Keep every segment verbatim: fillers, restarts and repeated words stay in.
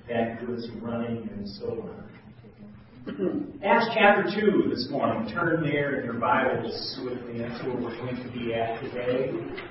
backwards running and so on. Acts chapter two this morning. Turn there in your Bibles with me. That's where we're going to be at today.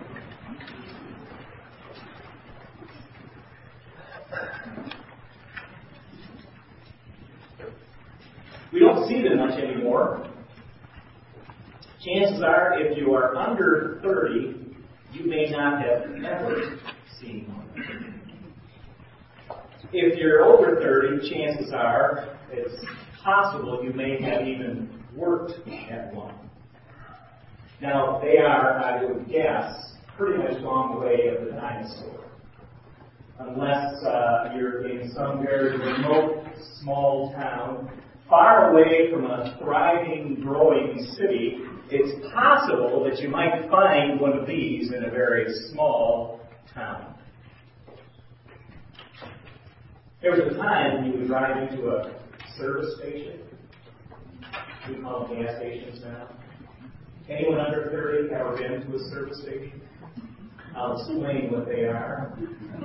We don't see them much anymore. Chances are, if you are under thirty, you may not have ever seen one. If you're over thirty, chances are it's possible you may have even worked at one. Now, they are, I would guess, pretty much gone the way of the dinosaur. Unless uh, you're in some very remote, small town, far away from a thriving, growing city, it's possible that you might find one of these in a very small town. There was a time when you would drive into a service station. We call them gas stations now. Anyone under thirty ever been to a service station? I'll explain what they are.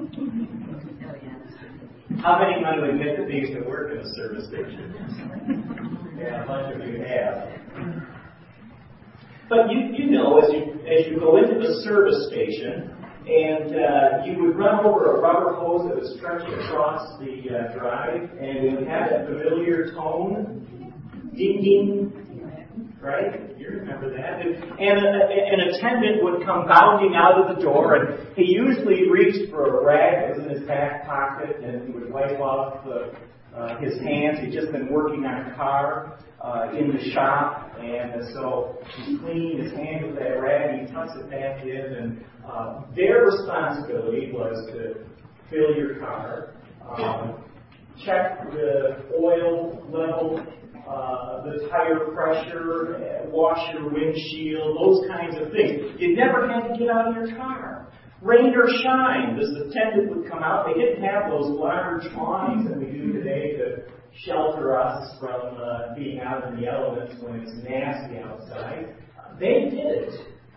How many want to admit that they used to work in a service station? Yeah, a bunch of you have. But you, you know, as you as you go into the service station, and uh, you would run over a rubber hose that was stretched across the uh, drive, and it would have that familiar tone, ding ding, right? You remember that. And, and a, an attendant would come bounding out of the door, and he usually reached for a rag that was in his back pocket, and he would wipe off the, uh, his hands. He'd just been working on a car uh, in the shop, and so he's cleaning his hands with that rag, he tucks it back in, and uh, their responsibility was to fill your car, um, check the oil level, Uh, the tire pressure, uh, wash your windshield, those kinds of things. You never had to get out of your car. Rain or shine, this attendant would come out. They didn't have those large awnings that we do today to shelter us from uh, being out in the elements when it's nasty outside. They did it.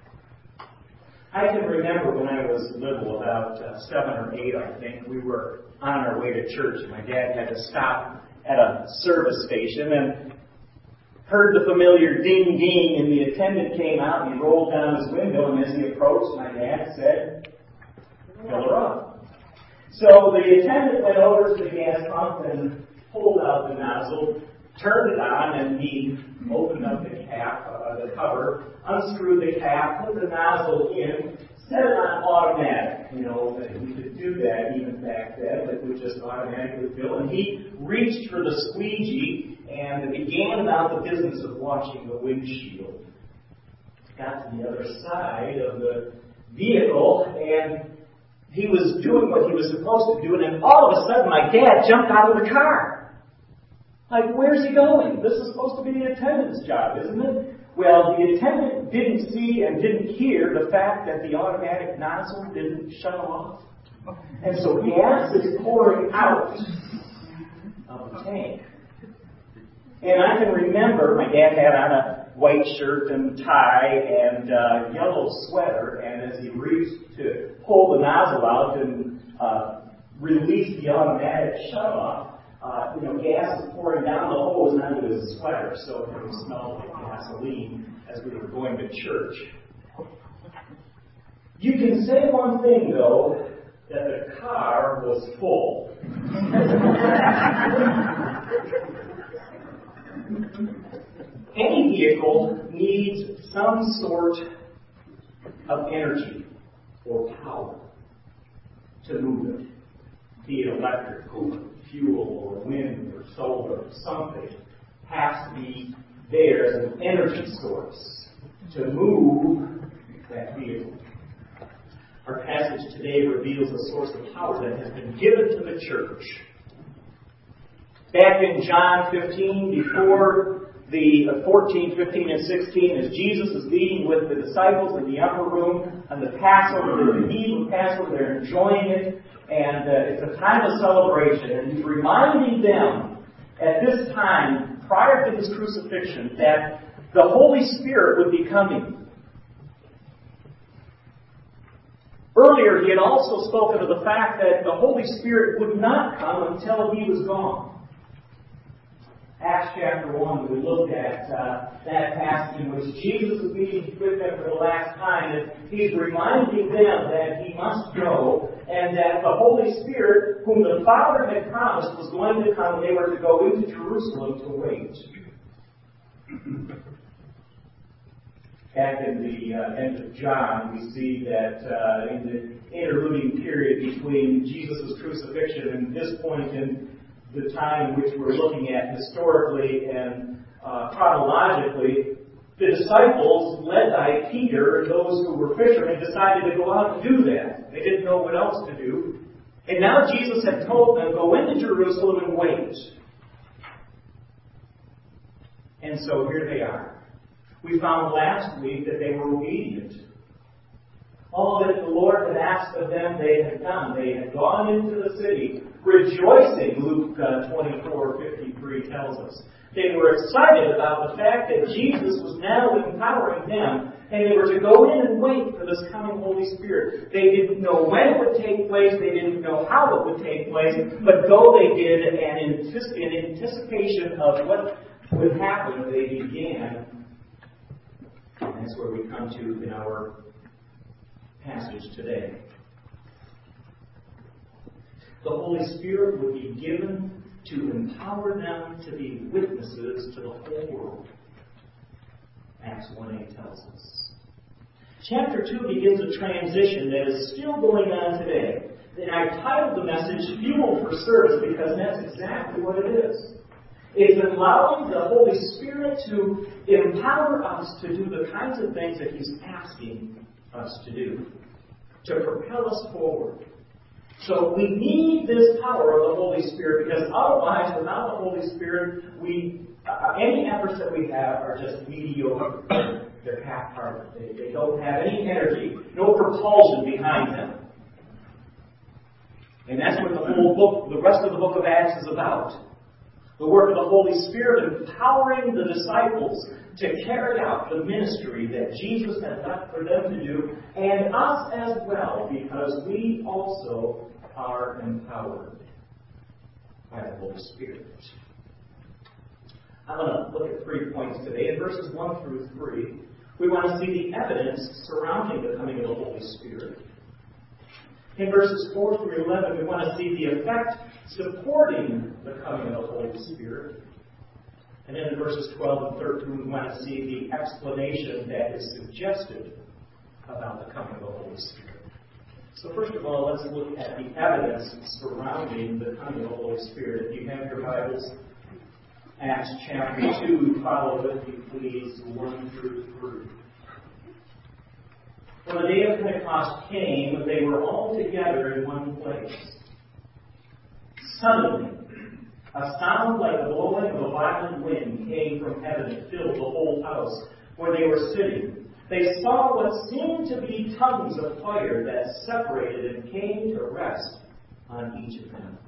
I can remember when I was little, about uh, seven or eight, I think, we were on our way to church. My dad had to stop at a service station and heard the familiar ding ding, and the attendant came out and he rolled down his window, and as he approached, my dad said, "Fill her up." So the attendant went over to the gas pump and pulled out the nozzle, turned it on, and he opened up the cap, uh, the cover, unscrewed the cap, put the nozzle in, set it on automatic. You know, we could do that even back then, but it would just automatically fill. And he reached for the squeegee and began about the business of washing the windshield. Got to the other side of the vehicle, and he was doing what he was supposed to do, and then all of a sudden my dad jumped out of the car. Like, where's he going? This is supposed to be the attendant's job, isn't it? Well, the attendant didn't see and didn't hear the fact that the automatic nozzle didn't shut off. And so gas is pouring out of the tank. And I can remember my dad had on a white shirt and tie and uh, yellow sweater, and as he reached to pull the nozzle out and uh, release the automatic shut-off, Uh, you know, gas was pouring down the hose onto his sweater, so it would smell like gasoline as we were going to church. You can say one thing, though, that the car was full. Any vehicle needs some sort of energy or power to move it, be it electric or fuel or wind or solar or something, has to be there as an energy source to move that vehicle. Our passage today reveals a source of power that has been given to the church. Back in John fifteen, before the fourteen, fifteen, and sixteen, as Jesus is meeting with the disciples in the upper room on the Passover, the Eve of Passover, they're enjoying it. And uh, it's a time of celebration. And he's reminding them at this time, prior to his crucifixion, that the Holy Spirit would be coming. Earlier, he had also spoken of the fact that the Holy Spirit would not come until he was gone. Acts chapter one, we looked at uh, that passage in which Jesus is meeting with them for the last time, and he's reminding them that he must go, and that the Holy Spirit, whom the Father had promised, was going to come, and they were to go into Jerusalem to wait. Back in the uh, end of John, we see that uh, in the interluding period between Jesus' crucifixion and this point in the time in which we're looking at historically and uh, chronologically, the disciples, led by Peter and those who were fishermen, decided to go out and do that. They didn't know what else to do. And now Jesus had told them, go into Jerusalem and wait. And so here they are. We found last week that they were obedient. All that the Lord had asked of them, they had done. They had gone into the city rejoicing, Luke uh, twenty-four fifty-three tells us. They were excited about the fact that Jesus was now empowering them, and they were to go in and wait for this coming Holy Spirit. They didn't know when it would take place, they didn't know how it would take place, but go they did, and in anticipation of what would happen, they began. And that's where we come to in our passage today. The Holy Spirit would be given to empower them to be witnesses to the whole world. Acts one eight tells us. Chapter two begins a transition that is still going on today. And I titled the message Fuel for Service because that's exactly what it is. It's allowing the Holy Spirit to empower us to do the kinds of things that He's asking us to do, to propel us forward. So we need this power of the Holy Spirit, because otherwise, without the Holy Spirit, we uh, any efforts that we have are just mediocre. They're half-hearted. They, they don't have any energy, no propulsion behind them. And that's what the whole book, the rest of the book of Acts is about. The work of the Holy Spirit empowering the disciples to carry out the ministry that Jesus had left for them to do, and us as well, because we also are empowered by the Holy Spirit. I'm going to look at three points today. In verses one through three, we want to see the evidence surrounding the coming of the Holy Spirit. In verses four through eleven, we want to see the effect supporting the coming of the Holy Spirit. And then in verses twelve and thirteen, we want to see the explanation that is suggested about the coming of the Holy Spirit. So first of all, let's look at the evidence surrounding the coming of the Holy Spirit. If you have your Bibles, Acts chapter two, follow with me, please, one through three. When the day of Pentecost came, they were all together in one place. Suddenly, a sound like the blowing of a violent wind came from heaven and filled the whole house where they were sitting. They saw what seemed to be tongues of fire that separated and came to rest on each of them.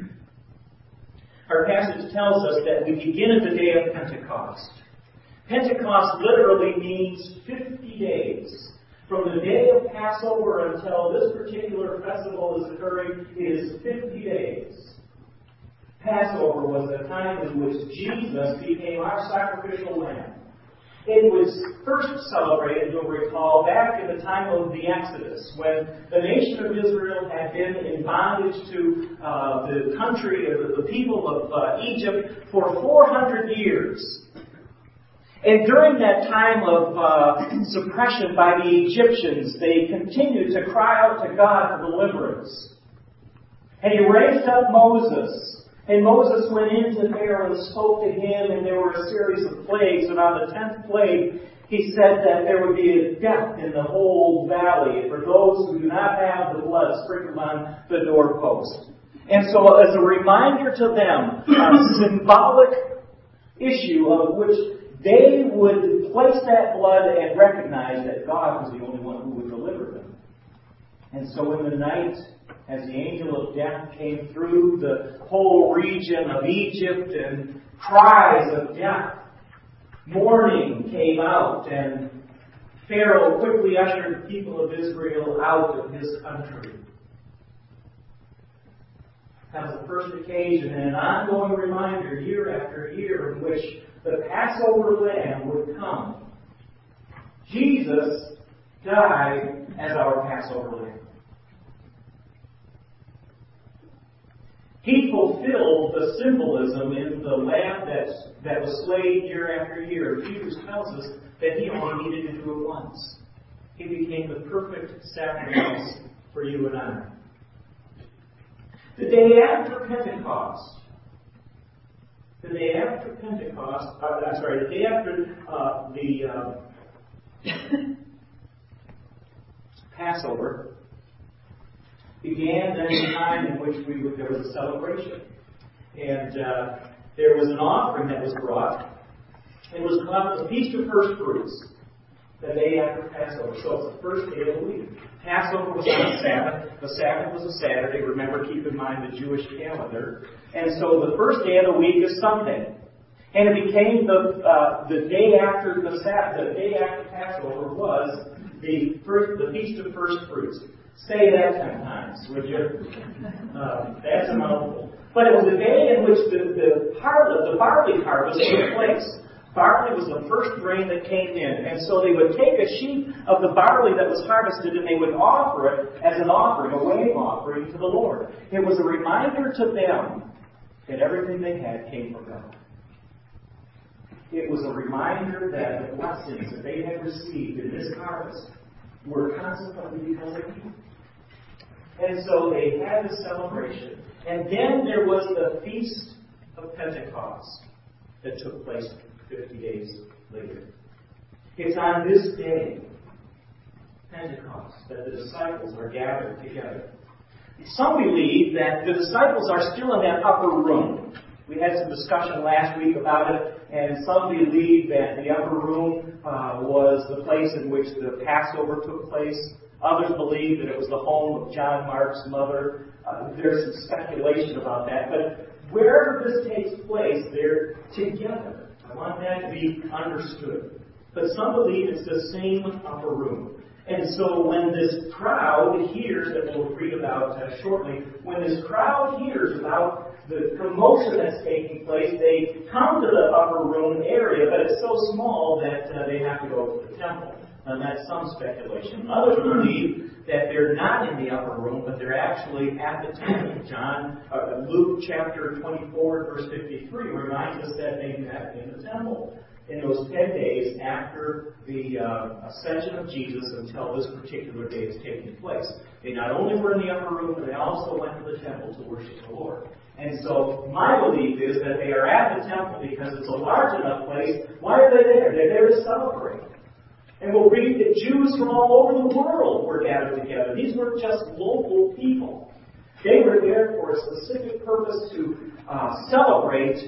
Our passage tells us that we begin at the day of Pentecost. Pentecost literally means fifty days. From the day of Passover until this particular festival is occurring, it is fifty days. Passover was the time in which Jesus became our sacrificial lamb. It was first celebrated, you'll recall, back in the time of the Exodus, when the nation of Israel had been in bondage to uh, the country, or the, the people of uh, Egypt, for four hundred years. And during that time of uh, suppression by the Egyptians, they continued to cry out to God for deliverance. And He raised up Moses. And Moses went into Pharaoh and spoke to him, and there were a series of plagues. And on the tenth plague, he said that there would be a death in the whole valley for those who do not have the blood sprinkled on the doorpost. And so as a reminder to them, a symbolic issue of which they would place that blood and recognize that God was the only one who would deliver them. And so in the night, as the angel of death came through the whole region of Egypt and cries of death, morning came out, and Pharaoh quickly ushered the people of Israel out of his country. That was the first occasion and an ongoing reminder year after year in which the Passover lamb would come. Jesus died as our Passover lamb. He fulfilled the symbolism in the lamb that, that was slain year after year. Hebrews tells us that he only needed to do it once. He became the perfect sacrifice for you and I. The day after Pentecost, the day after Pentecost, uh, I'm sorry, the day after uh, the uh, Passover, began then a time in which we would, there was a celebration. And uh, there was an offering that was brought. It was called the Feast of First Fruits, the day after Passover. So it's the first day of the week. Passover was on a Sabbath. The Sabbath was a Saturday. Remember, keep in mind the Jewish calendar. And so the first day of the week is Sunday. And it became the uh, the day after the Sabbath, the day after Passover was the first, the Feast of First Fruits. Say that ten times, would you? Uh, that's a mouthful. But it was a day in which the, the, harvest, the barley harvest took place. Barley was the first grain that came in. And so they would take a sheaf of the barley that was harvested and they would offer it as an offering, a wave offering to the Lord. It was a reminder to them that everything they had came from God. It was a reminder that the blessings that they had received in this harvest were consequently because of Him. And so they had this celebration. And then there was the Feast of Pentecost that took place fifty days later. It's on this day, Pentecost, that the disciples are gathered together. Some believe that the disciples are still in that upper room. We had some discussion last week about it, and some believe that the upper room uh, was the place in which the Passover took place. Others believe that it was the home of John Mark's mother. Uh, there's some speculation about that. But wherever this takes place, they're together. I want that to be understood. But some believe it's the same upper room. And so when this crowd hears, that we'll read about uh, shortly, when this crowd hears about the commotion that's taking place, they come to the upper room area, but it's so small that uh, they have to go to the temple. And that's some speculation. Others believe that they're not in the upper room, but they're actually at the temple. John, uh, Luke chapter twenty-four, verse fifty-three reminds us that they met in the temple in those ten days after the uh, ascension of Jesus until this particular day is taking place. They not only were in the upper room, but they also went to the temple to worship the Lord. And so my belief is that they are at the temple because it's a large enough place. Why are they there? They're there to celebrate. And we'll read that Jews from all over the world were gathered together. These weren't just local people. They were there for a specific purpose to uh, celebrate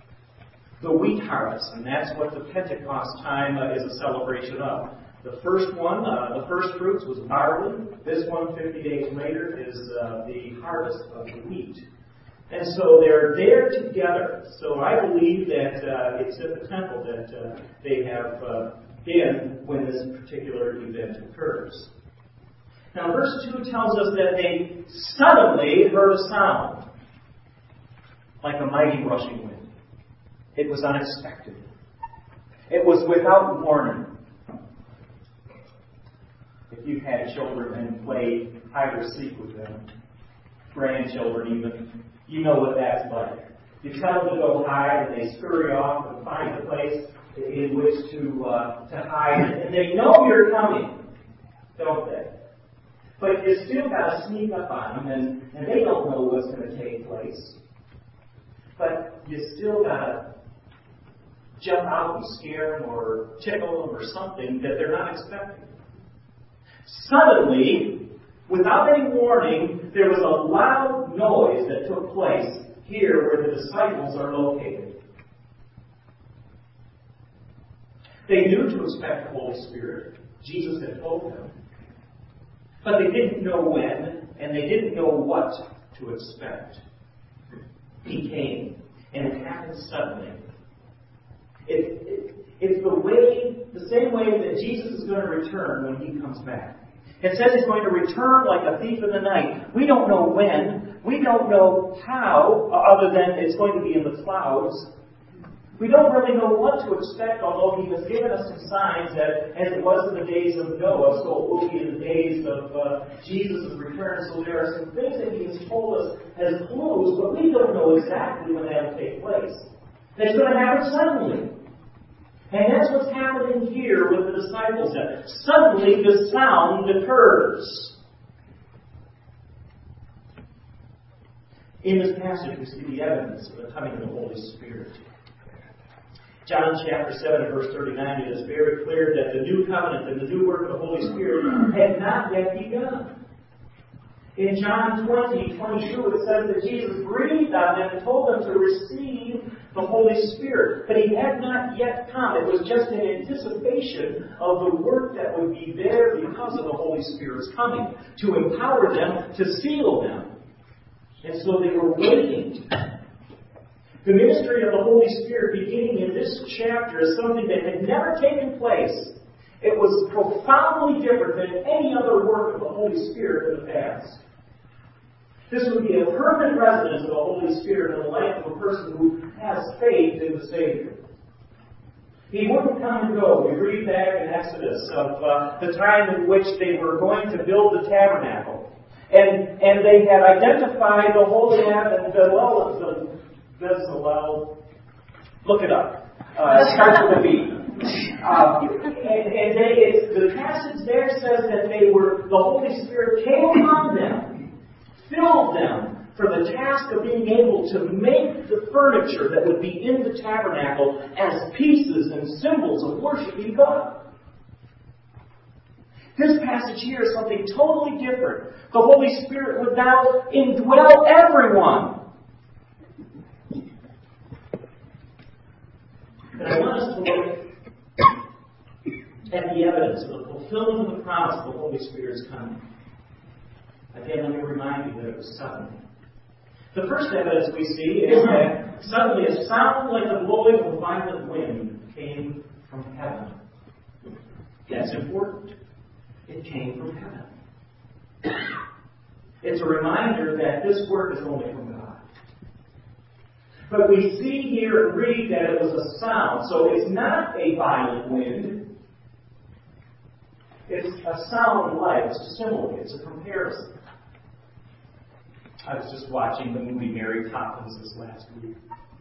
the wheat harvest. And that's what the Pentecost time uh, is a celebration of. The first one, uh, the first fruits, was barley. This one, fifty days later, is uh, the harvest of the wheat. And so they're there together. So I believe that uh, it's at the temple that uh, they have uh, been when this particular event occurs. Now, verse two tells us that they suddenly heard a sound like a mighty rushing wind. It was unexpected. It was without warning. If you've had children and played hide or seek with them, grandchildren even, you know what that's like. You tell them to go hide, and they scurry off and find a place in which to uh, to hide, and they know you're coming, don't they? But you still got to sneak up on them, and, and they don't know what's going to take place. But you still got to jump out and scare them or tickle them or something that they're not expecting. Suddenly, without any warning, there was a loud noise that took place here where the disciples are located. They knew to expect the Holy Spirit. Jesus had told them. But they didn't know when, and they didn't know what to expect. He came, and it happened suddenly. It, it, it's the way the the same way that Jesus is going to return when He comes back. It says He's going to return like a thief in the night. We don't know when. We don't know how, other than it's going to be in the clouds. We don't really know what to expect, although He has given us some signs that as it was in the days of Noah, so it will be in the days of uh, Jesus' return. So there are some things that He has told us as clues, but we don't know exactly when that will take place. It's going to happen suddenly. And that's what's happening here with the disciples. Suddenly the sound occurs. In this passage we see the evidence of the coming of the Holy Spirit. John chapter seven and verse thirty-nine, it is very clear that the new covenant and the new work of the Holy Spirit had not yet begun. In John twenty, twenty-two, it says that Jesus breathed on them and told them to receive the Holy Spirit. But He had not yet come. It was just in anticipation of the work that would be there because of the Holy Spirit's coming, to empower them, to seal them. And so they were waiting. The ministry of the Holy Spirit beginning in this chapter is something that had never taken place. It was profoundly different than any other work of the Holy Spirit in the past. This would be a permanent residence of the Holy Spirit in the life of a person who has faith in the Savior. He wouldn't come and go. We read back in Exodus of uh, the time in which they were going to build the tabernacle. And and they had identified the Holy Land and the well, the Bezalel. Look it up. Uh, it starts with a B. Um, and and they, it's, the passage there says that they were, the Holy Spirit came upon them, filled them for the task of being able to make the furniture that would be in the tabernacle as pieces and symbols of worshiping God. This passage here is something totally different. The Holy Spirit would now indwell everyone. And I want us to look at the evidence of the fulfillment of the promise of the Holy Spirit's coming. Again, let me remind you that it was suddenly. The first evidence we see is that suddenly a sound like the blowing of a violent wind came from heaven. That's important. It came from heaven. It's a reminder that this work is only from God. But we see here and read that it was a sound. So it's not a violent wind. It's a sound like, it's a simile, it's a comparison. I was just watching the movie Mary Poppins this last week.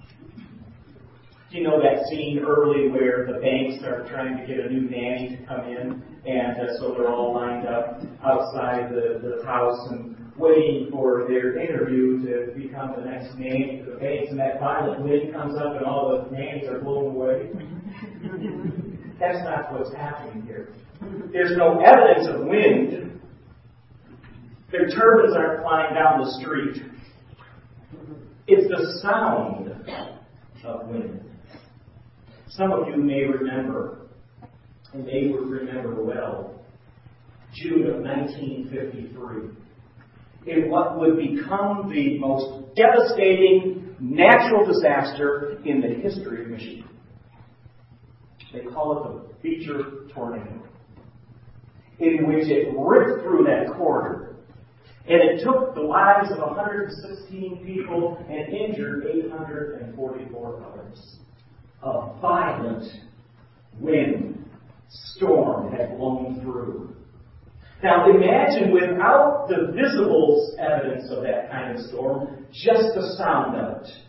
Do you know that scene early where the banks are trying to get a new nanny to come in? And uh, so they're all lined up outside the, the house and waiting for their interview to become the next nanny to the banks. And that violent wind comes up and all the nannies are blown away. That's not what's happening here. There's no evidence of wind. Their turbans aren't flying down the street. It's the sound of wind. Some of you may remember, and may remember well, June of nineteen fifty-three. In what would become the most devastating natural disaster in the history of Michigan. They call it the Beecher tornado, in which it ripped through that corridor. And it took the lives of one hundred sixteen people and injured eight hundred forty-four others. A violent wind storm had blown through. Now imagine without the visible evidence of that kind of storm, just the sound of it.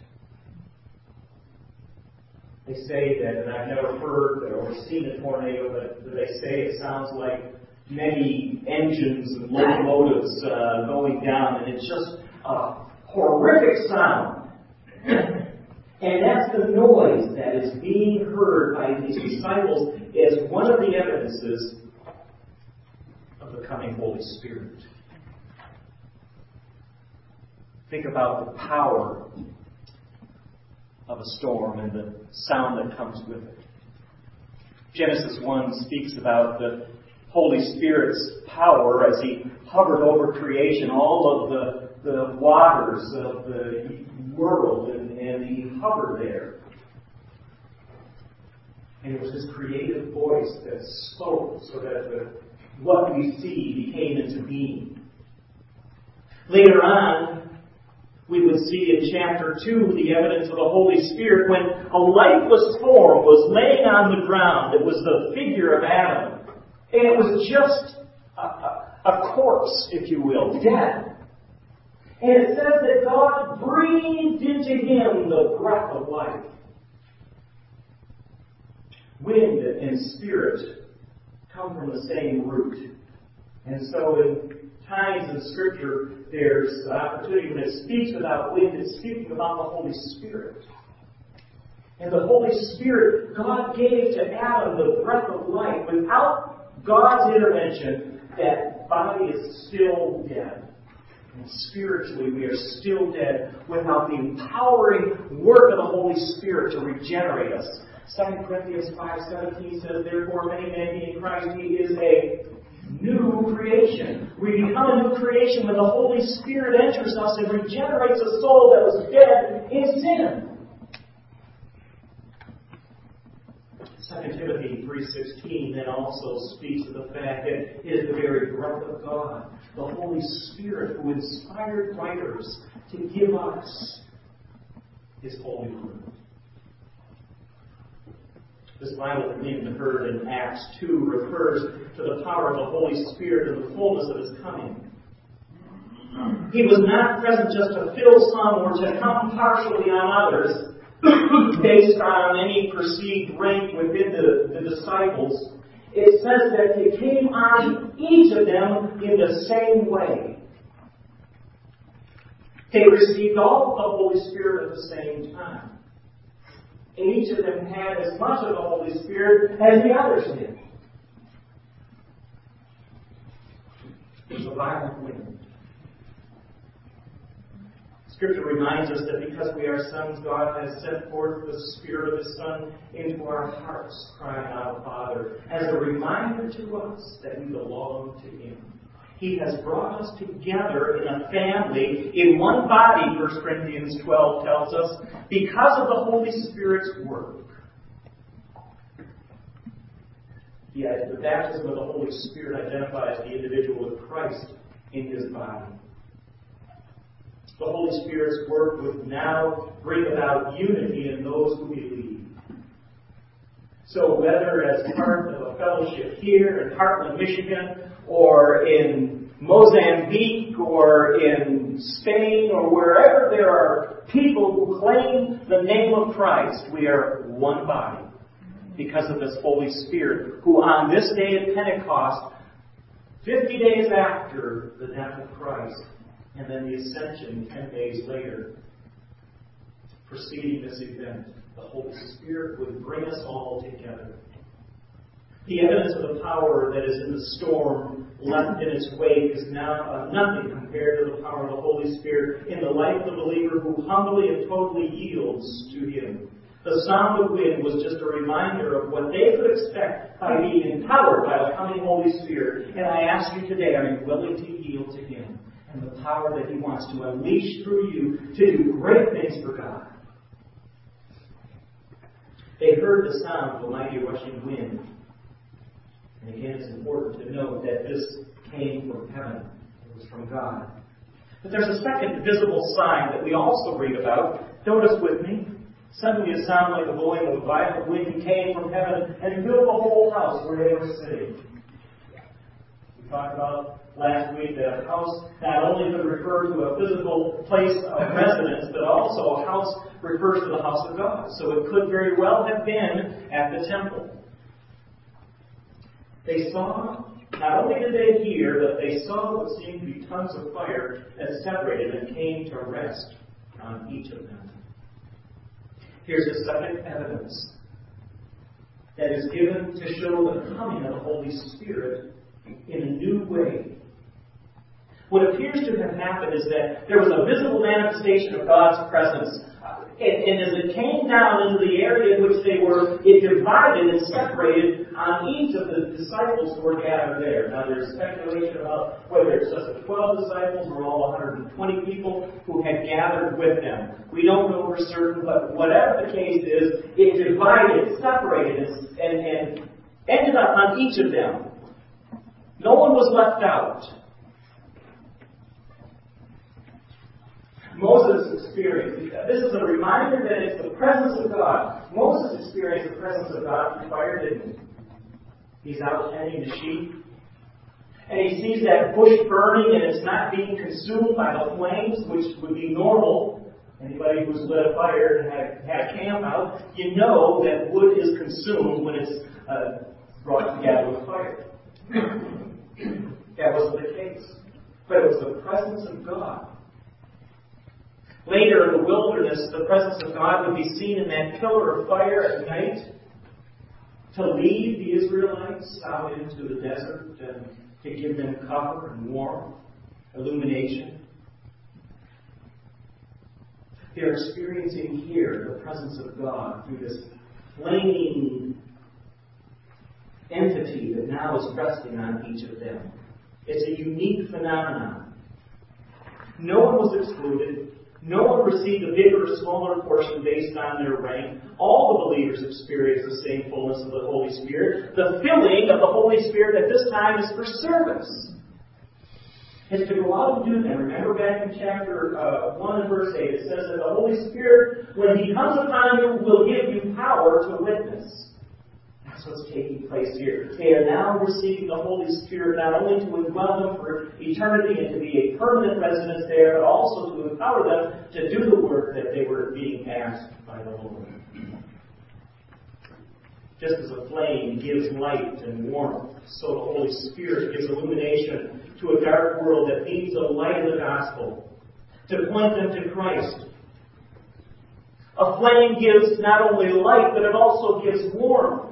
They say that, and I've never heard or seen a tornado, but they say it sounds like many engines and locomotives uh, going down, and it's just a horrific sound. And that's the noise that is being heard by these disciples as one of the evidences of the coming Holy Spirit. Think about the power of a storm and the sound that comes with it. Genesis one speaks about the Holy Spirit's power as He hovered over creation, all of the, the waters of the world, and, and He hovered there. And it was His creative voice that spoke so that the, what we see became into being. Later on, we would see in chapter two the evidence of the Holy Spirit when a lifeless form was laying on the ground. It was the figure of Adam. And it was just a, a, a corpse, if you will, dead. And it says that God breathed into him the breath of life. Wind and spirit come from the same root. And so in times in Scripture, there's an opportunity when it speaks about wind, it's speaking about the Holy Spirit. And the Holy Spirit, God gave to Adam the breath of life. Without God's intervention, that body is still dead. And spiritually, we are still dead without the empowering work of the Holy Spirit to regenerate us. Second Corinthians five seventeen says, therefore, if any man be in Christ, he is a new creation. We become a new creation when the Holy Spirit enters us and regenerates a soul that was dead in sin. Second Timothy three sixteen then also speaks of the fact that it is the very breath of God, the Holy Spirit, who inspired writers to give us His holy word. This vital wind heard in Acts two refers to the power of the Holy Spirit and the fullness of His coming. He was not present just to fill some or to come partially on others, based on any perceived rank within the, the disciples. It says that He came on each of them in the same way. They received all of the Holy Spirit at the same time. And each of them had as much of the Holy Spirit as the others did. It was a violent wind. Scripture reminds us that because we are sons, God has sent forth the Spirit of His Son into our hearts, crying out, Father, as a reminder to us that we belong to Him. He has brought us together in a family, in one body, First Corinthians twelve tells us, because of the Holy Spirit's work. Yet the baptism of the Holy Spirit identifies the individual with Christ in His body. The Holy Spirit's work would now bring about unity in those who believe. So whether as part of a fellowship here in Heartland, Michigan, or in Mozambique, or in Spain, or wherever there are people who claim the name of Christ, we are one body because of this Holy Spirit, who on this day of Pentecost, fifty days after the death of Christ, and then the ascension ten days later, preceding this event, the Holy Spirit would bring us all together. The evidence of the power that is in the storm left in its wake is now nothing compared to the power of the Holy Spirit in the life of the believer who humbly and totally yields to Him. The sound of wind was just a reminder of what they could expect by being empowered by the coming Holy Spirit. And I ask you today, are you willing to yield to Him and the power that He wants to unleash through you to do great things for God? They heard the sound of a mighty rushing wind. And again, it's important to note that this came from heaven. It was from God. But there's a second visible sign that we also read about. Notice with me. Suddenly a sound like the blowing of a violent wind came from heaven and filled the whole house where they were sitting. We talked about last week that a house not only could refer to a physical place of residence, but also a house refers to the house of God. So it could very well have been at the temple. They saw, not only did they hear, but they saw what seemed to be tongues of fire that separated and came to rest on each of them. Here's a second evidence that is given to show the coming of the Holy Spirit in a new way. What appears to have happened is that there was a visible manifestation of God's presence And, and as it came down into the area in which they were, it divided and separated on each of the disciples who were gathered there. Now there's speculation about whether it's just the twelve disciples or all one hundred twenty people who had gathered with them. We don't know for certain, but whatever the case is, it divided, separated, and, and ended up on each of them. No one was left out. Moses experienced, this is a reminder that it's the presence of God. Moses experienced the presence of God through fire, didn't he? He's out tending the sheep, and he sees that bush burning and it's not being consumed by the flames, which would be normal. Anybody who's lit a fire and had, had a camp out, you know that wood is consumed when it's uh, brought together with fire. That wasn't the case. But it was the presence of God. Later in the wilderness, the presence of God would be seen in that pillar of fire at night to lead the Israelites out into the desert and to give them cover and warmth, illumination. They're experiencing here the presence of God through this flaming entity that now is resting on each of them. It's a unique phenomenon. No one was excluded. No one received a bigger or smaller portion based on their rank. All the believers experienced the same fullness of the Holy Spirit. The filling of the Holy Spirit at this time is for service. It's to go out and do that. Remember back in chapter uh, one and verse eight, it says that the Holy Spirit, when He comes upon you, will give you power to witness. That's what's taking place here. They are now receiving the Holy Spirit not only to indwell them for eternity and to be a permanent residence there, but also to empower them to do the work that they were being asked by the Lord. Just as a flame gives light and warmth, so the Holy Spirit gives illumination to a dark world that needs the light of the gospel to point them to Christ. A flame gives not only light, but it also gives warmth.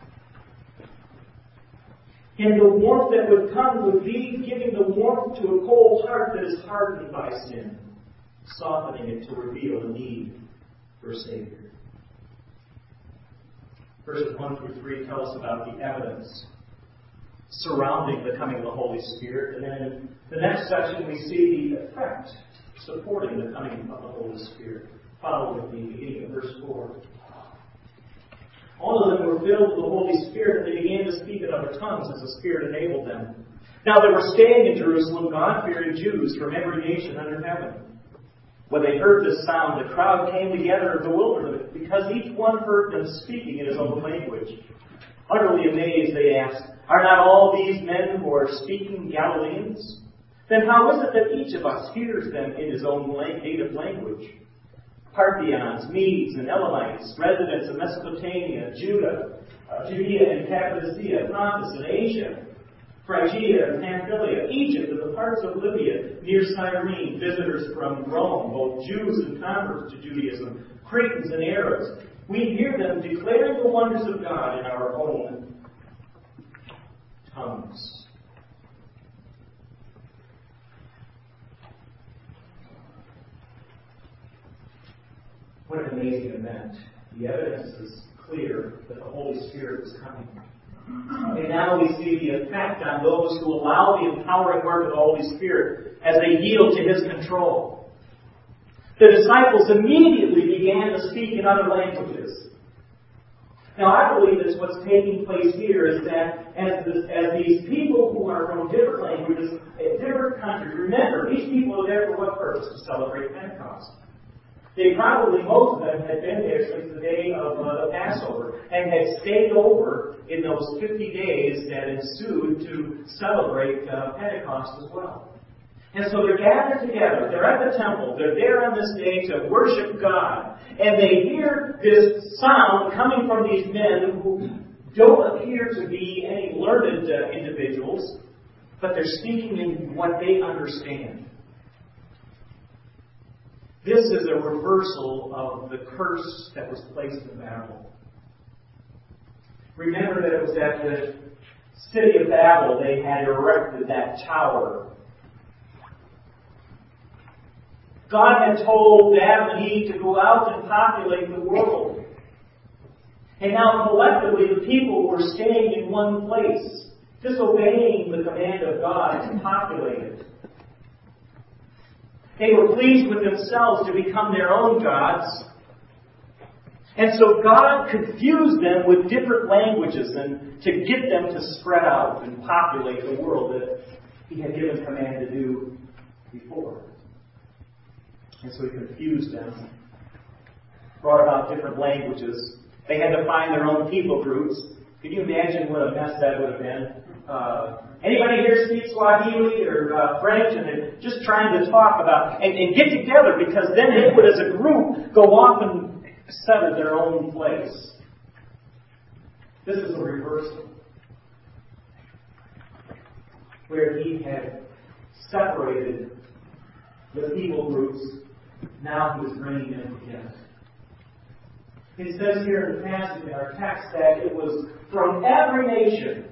And the warmth that would come would be giving the warmth to a cold heart that is hardened by sin, softening it to reveal a need for a Savior. Verses one through three tell us about the evidence surrounding the coming of the Holy Spirit. And then in the next section we see the effect supporting the coming of the Holy Spirit. Follow with me, beginning at verse four. All of them were filled with the Holy Spirit, and they began to speak in other tongues as the Spirit enabled them. Now they were staying in Jerusalem, God-fearing Jews from every nation under heaven. When they heard this sound, the crowd came together in bewilderment, because each one heard them speaking in his own language. Utterly amazed, they asked, "Are not all these men who are speaking Galileans? Then how is it that each of us hears them in his own native language?" Parthians, Medes, and Elamites, residents of Mesopotamia, Judah, uh, Judea and Cappadocia, Pontus and Asia, Phrygia and Pamphylia, Egypt and the parts of Libya near Cyrene, visitors from Rome, both Jews and converts to Judaism, Cretans and Arabs. We hear them declaring the wonders of God in our own tongues. What an amazing event. The evidence is clear that the Holy Spirit is coming. And now we see the effect on those who allow the empowering work of the Holy Spirit as they yield to His control. The disciples immediately began to speak in other languages. Now I believe that what's taking place here is that as, this, as these people who are from different languages, different countries, remember, these people are there for what purpose? To celebrate Pentecost. They probably, most of them, had been there since the day of uh, the Passover and had stayed over in those fifty days that ensued to celebrate uh, Pentecost as well. And so they're gathered together. They're at the temple. They're there on this day to worship God. And they hear this sound coming from these men who don't appear to be any learned uh, individuals, but they're speaking in what they understand. This is a reversal of the curse that was placed in Babel. Remember that it was at the city of Babel they had erected that tower. God had told Adam and Eve to go out and populate the world. And now collectively the people were staying in one place, disobeying the command of God to populate it. They were pleased with themselves to become their own gods. And so God confused them with different languages and to get them to spread out and populate the world that He had given command to do before. And so He confused them, brought about different languages. They had to find their own people groups. Can you imagine what a mess that would have been? Uh, anybody here speak Swahili or uh, French, and they're just trying to talk about and, and get together, because then they would, as a group, go off and settle their own place. This is a reversal, where He had separated the people groups. Now He was bringing them together. It says here in the passage in our text that it was from every nation.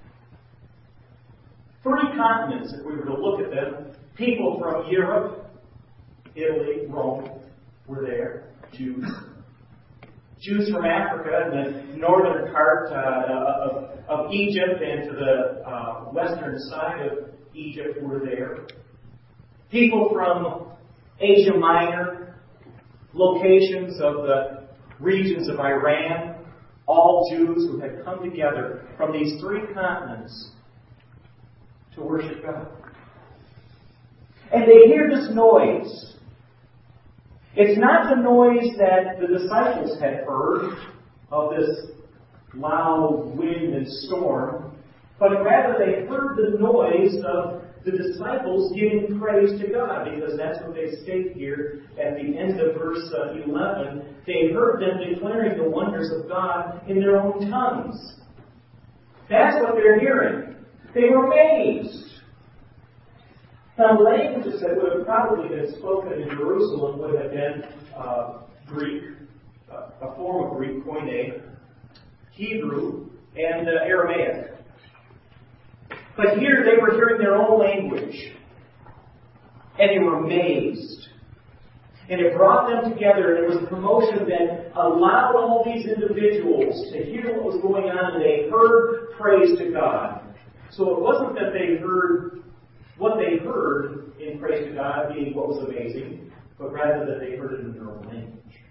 Three continents, if we were to look at them. People from Europe, Italy, Rome were there. Jews. Jews from Africa and the northern part uh, of, of Egypt and to the uh, western side of Egypt were there. People from Asia Minor, locations of the regions of Iran, all Jews who had come together from these three continents to worship God. And they hear this noise. It's not the noise that the disciples had heard of this loud wind and storm, but rather they heard the noise of the disciples giving praise to God, because that's what they state here at the end of verse eleven. They heard them declaring the wonders of God in their own tongues. That's what they're hearing. They were amazed. Now, the languages that would have probably been spoken in Jerusalem would have been uh, Greek, uh, a form of Greek, Koine, Hebrew, and uh, Aramaic. But here they were hearing their own language, and they were amazed. And it brought them together, and it was a promotion that allowed all these individuals to hear what was going on, and they heard praise to God. So it wasn't that they heard what they heard in praise to God being what was amazing, but rather that they heard it in their own language.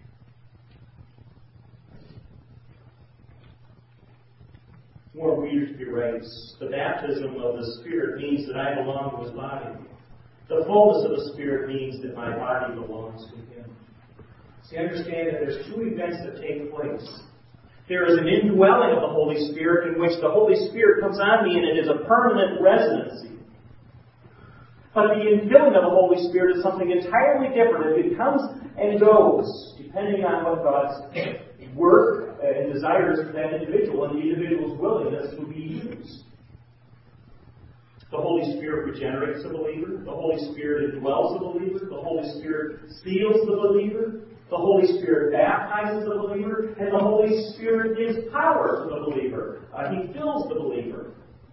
More Weird writes, the baptism of the Spirit means that I belong to His body. The fullness of the Spirit means that my body belongs to Him. So you understand that there's two events that take place. There is an indwelling of the Holy Spirit in which the Holy Spirit comes on me and it is a permanent residency. But the infilling of the Holy Spirit is something entirely different. It comes and goes, depending on what God's work and desires for that individual and the individual's willingness to be used. The Holy Spirit regenerates the believer. The Holy Spirit indwells the believer. The Holy Spirit seals the believer. The Holy Spirit baptizes the believer. And the Holy Spirit gives power to the believer. Uh, he fills the believer.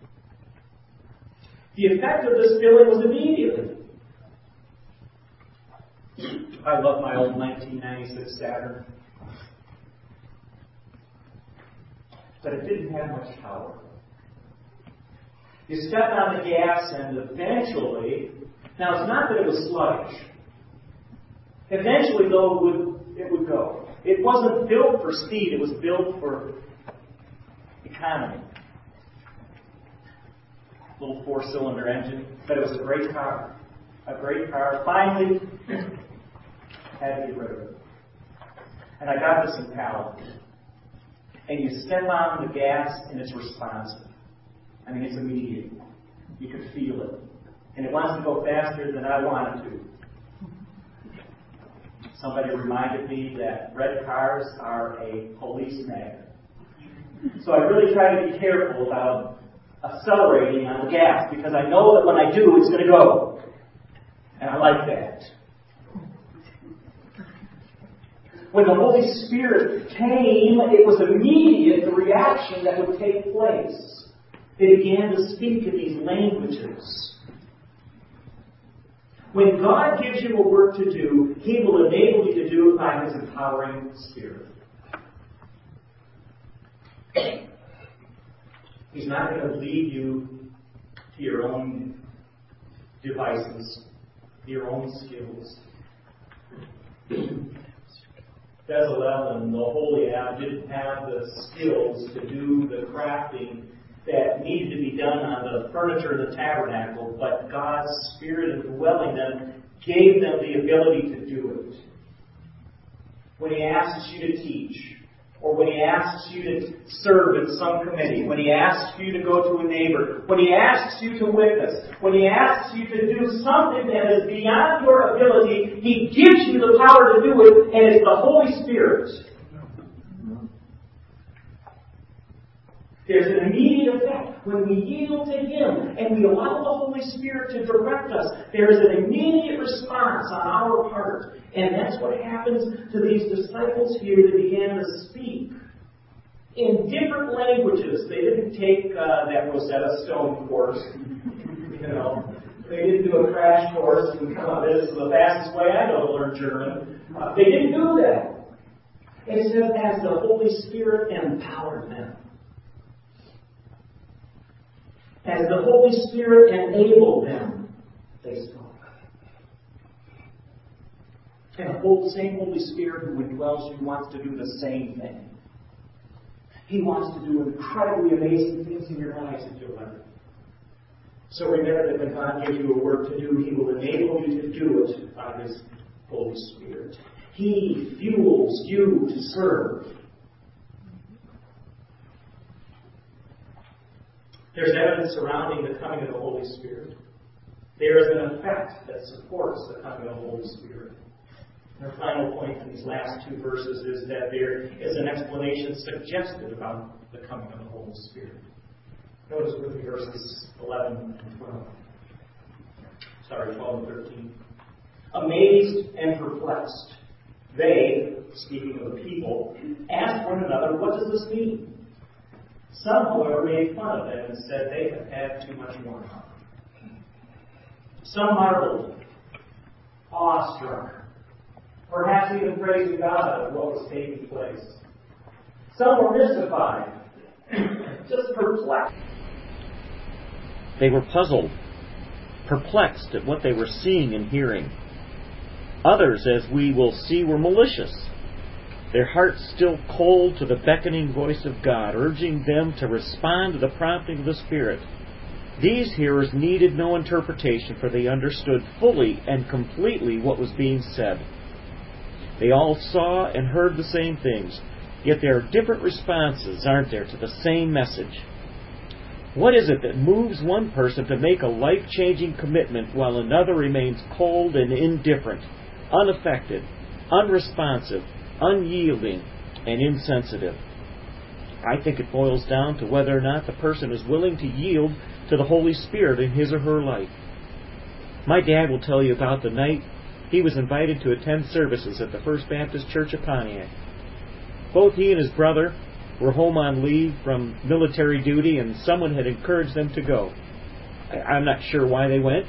The effect of this filling was immediate. I love my old nineteen ninety-six Saturn. But it didn't have much power. You step on the gas and eventually, now it's not that it was sluggish. Eventually, though, it would, it would go. It wasn't built for speed, it was built for economy. Little four-cylinder engine, but it was a great car. A great car. Finally, had to get rid of it. And I got this in Pallet. And you step on the gas and it's responsive. I mean, it's immediate. You can feel it. And it wants to go faster than I want it to. Somebody reminded me that red cars are a police magnet. So I really try to be careful about accelerating on the gas, because I know that when I do, it's going to go. And I like that. When the Holy Spirit came, it was immediate, the reaction that would take place. They began to speak in these languages. When God gives you a work to do, He will enable you to do it by His empowering Spirit. He's not going to leave you to your own devices, your own skills. Bezalel and the Oholiab didn't have the skills to do the crafting that needed to be done on the furniture of the tabernacle, but God's Spirit indwelling them gave them the ability to do it. When He asks you to teach, or when He asks you to serve in some committee, when He asks you to go to a neighbor, when He asks you to witness, when He asks you to do something that is beyond your ability, He gives you the power to do it, and it's the Holy Spirit. There's an immediate effect. When we yield to Him and we allow the Holy Spirit to direct us, there is an immediate response on our part. And that's what happens to these disciples here that began to speak in different languages. They didn't take uh, that Rosetta Stone course. You know, they didn't do a crash course and come out, this is the fastest way I know to learn German. Uh, they didn't do that. It says, as the Holy Spirit empowered them. As the Holy Spirit enabled them, they spoke. And the whole same Holy Spirit who indwells you wants to do the same thing. He wants to do incredibly amazing things in your lives if you'll let Him. So remember that when God gives you a work to do, He will enable you to do it by His Holy Spirit. He fuels you to serve. There's evidence surrounding the coming of the Holy Spirit. There is an effect that supports the coming of the Holy Spirit. And our final point in these last two verses is that there is an explanation suggested about the coming of the Holy Spirit. Notice with me verses eleven and twelve. Sorry, twelve and thirteen. Amazed and perplexed, they, speaking of the people, asked one another, what does this mean? Some, however, made fun of them and said they have had too much wine. Some marveled, awestruck, perhaps even praising God at what was taking place. Some were mystified, just perplexed. They were puzzled, perplexed at what they were seeing and hearing. Others, as we will see, were malicious, their hearts still cold to the beckoning voice of God, urging them to respond to the prompting of the Spirit. These hearers needed no interpretation, for they understood fully and completely what was being said. They all saw and heard the same things, yet there are different responses, aren't there, to the same message? What is it that moves one person to make a life-changing commitment while another remains cold and indifferent, unaffected, unresponsive, unyielding, and insensitive? I think it boils down to whether or not the person is willing to yield to the Holy Spirit in his or her life. My dad will tell you about the night he was invited to attend services at the First Baptist Church of Pontiac. Both he and his brother were home on leave from military duty, and someone had encouraged them to go. I, I'm not sure why they went.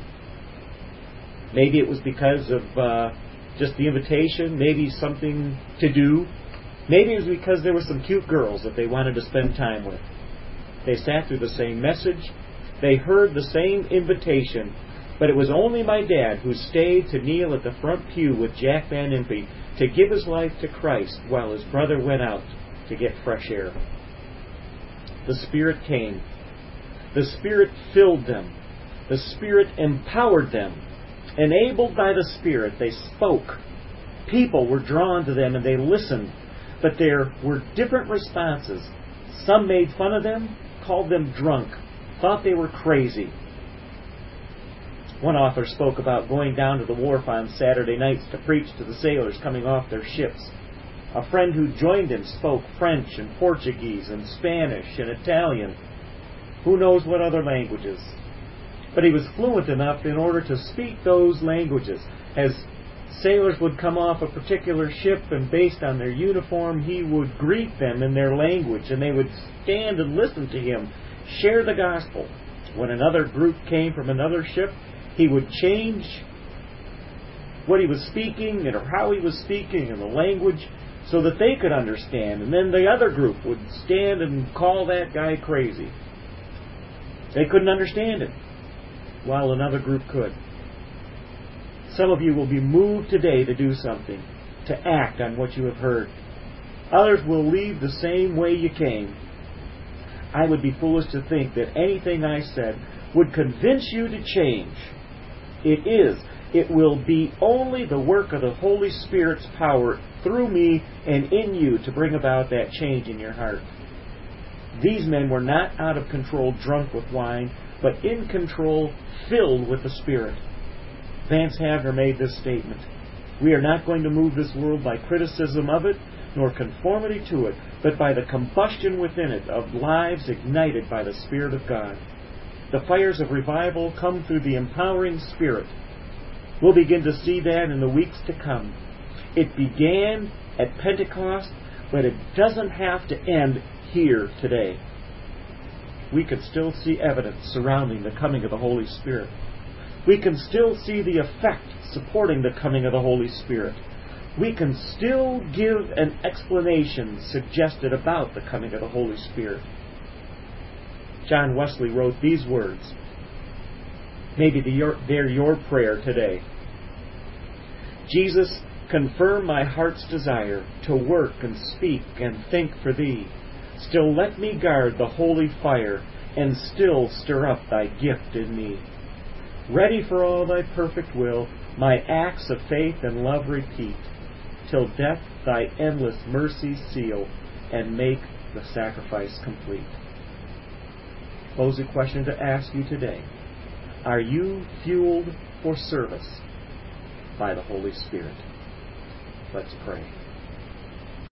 Maybe it was because of uh, just the invitation, maybe something to do. Maybe it was because there were some cute girls that they wanted to spend time with. They sat through the same message. They heard the same invitation. But it was only my dad who stayed to kneel at the front pew with Jack Van Impe to give his life to Christ while his brother went out to get fresh air. The Spirit came. The Spirit filled them. The Spirit empowered them. Enabled by the Spirit, they spoke. People were drawn to them and they listened. But there were different responses. Some made fun of them, called them drunk, thought they were crazy. One author spoke about going down to the wharf on Saturday nights to preach to the sailors coming off their ships. A friend who joined him spoke French and Portuguese and Spanish and Italian. Who knows what other languages? But he was fluent enough in order to speak those languages. As sailors would come off a particular ship, and based on their uniform, he would greet them in their language, and they would stand and listen to him share the gospel. When another group came from another ship, he would change what he was speaking and or how he was speaking and the language so that they could understand. And then the other group would stand and call that guy crazy. They couldn't understand it, while another group could. Some of you will be moved today to do something, to act on what you have heard. Others will leave the same way you came. I would be foolish to think that anything I said would convince you to change. It is. It will be only the work of the Holy Spirit's power through me and in you to bring about that change in your heart. These men were not out of control, drunk with wine, but in control, filled with the Spirit. Vance Havner made this statement: "We are not going to move this world by criticism of it, nor conformity to it, but by the combustion within it of lives ignited by the Spirit of God. The fires of revival come through the empowering Spirit. We'll begin to see that in the weeks to come. It began at Pentecost, but it doesn't have to end here today." We can still see evidence surrounding the coming of the Holy Spirit. We can still see the effect supporting the coming of the Holy Spirit. We can still give an explanation suggested about the coming of the Holy Spirit. John Wesley wrote these words. Maybe they're your prayer today. "Jesus, confirm my heart's desire to work and speak and think for Thee. Still let me guard the holy fire, and still stir up Thy gift in me. Ready for all Thy perfect will, my acts of faith and love repeat, till death Thy endless mercies seal, and make the sacrifice complete." Closing question to ask you today: are you fueled for service by the Holy Spirit? Let's pray.